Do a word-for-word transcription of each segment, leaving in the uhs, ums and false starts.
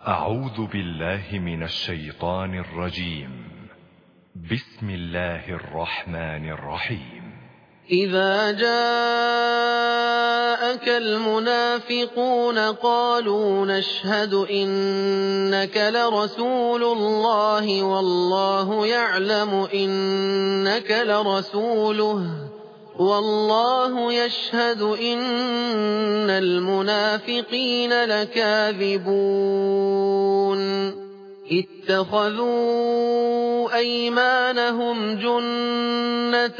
أعوذ بالله من الشيطان الرجيم. بسم الله الرحمن الرحيم. إذا جاءك المنافقون قالوا نشهد إنك لرسول الله والله يعلم إنك لرسوله والله يشهد إن المنافقين لكاذبون اتخذوا أيمانهم جنة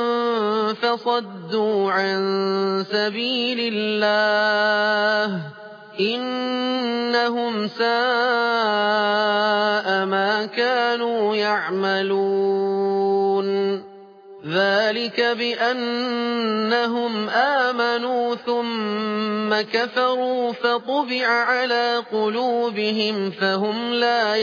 فصدوا عن سبيل الله إنهم ساء ما كانوا يعملون ذلك بأنهم آمنوا ثم كفروا فطبع على قلوبهم فهم لا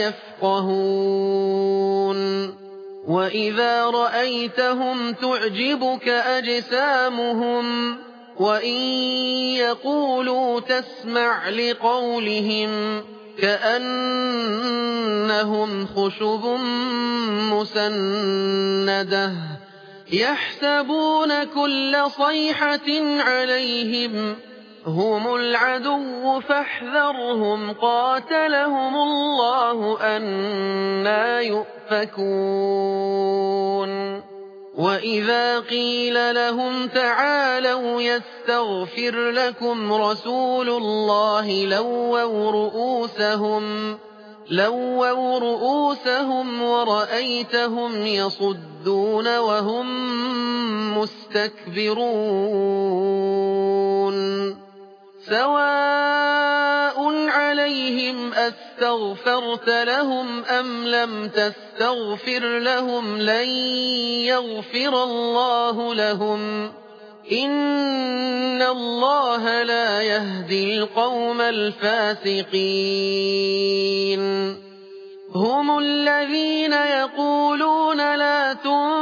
يفقهون وإذا رأيتهم تعجبك أجسامهم وإن يقولوا تسمع لقولهم كأنهم خشب مسندة يحسبون كل صيحة عليهم هم العدو فاحذرهم قاتلهم الله أنى يؤفكون وإذا قيل لهم تعالوا يستغفر لكم رسول الله لووا رؤوسهم لووا رؤوسهم ورأيتهم يصدون وهم مستكبرون سواء عليهم أستغفرت لهم أم لم تستغفر لهم لن يغفر الله لهم إن الله لا يهدي القوم الفاسقين هم الذين يقولون لا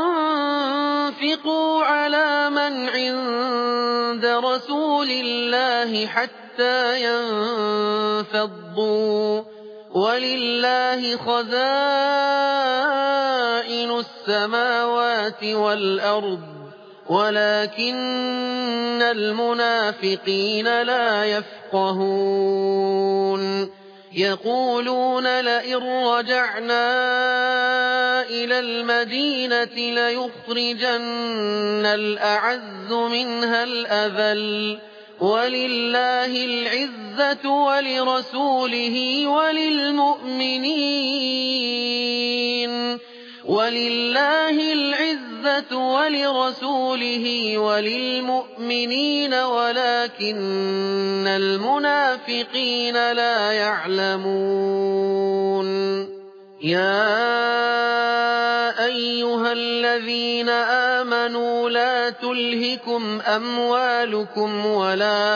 تنفقوا على من عند رسول الله حتى ينفضوا ولله خزائن السماوات والأرض ولكن المنافقين لا يفقهون يقولون لئن رجعنا إلى المدينة ليخرجن الأعز منها الأذل ولله العزة ولرسوله وللمؤمنين ولله العزة ولرسوله وللمؤمنين ولكن المنافقين لا يعلمون يا أيها الذين آمنوا لا تلهكم أموالكم ولا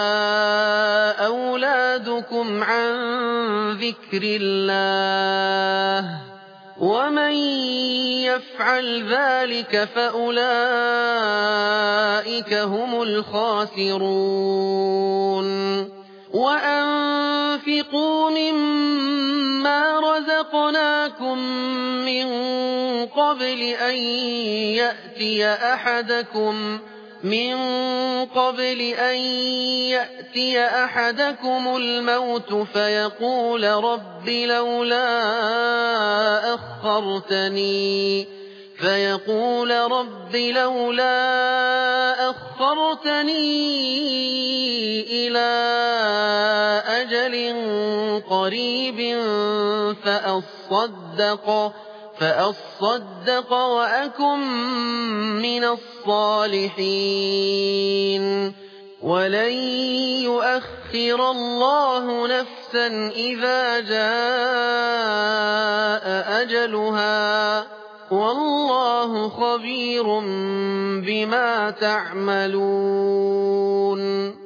أولادكم عن ذكر الله ومن يفعل ذلك فأولئك هم الخاسرون وأنفقوا مما رزقناكم من قبل أن يأتي أحدكم من قبل أن يأتي أحدكم الموت فيقول رب لولا أخرتني فيقول رب لولا أخرتني إلى أجل قريب فأصدق فأصدق وأكن من الصالحين ولن يؤخر الله نفسا إذا جاء أجلها والله خبير بما تعملون